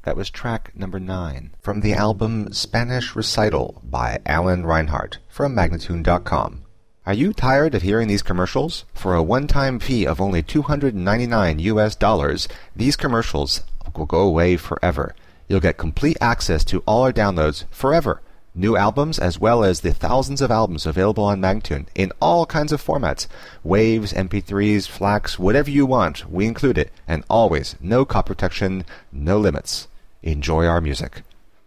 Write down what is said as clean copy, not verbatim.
That was track number 9 from the album Spanish Recital by Alan Reinhardt from Magnatune.com. Are you tired of hearing these commercials? For a one-time fee of only $299, these commercials will go away forever. You'll get complete access to all our downloads forever. New albums as well as the thousands of albums available on Magnatune in all kinds of formats. Waves, MP3s, FLACs, whatever you want, we include it. And always, no copy protection, no limits. Enjoy our music.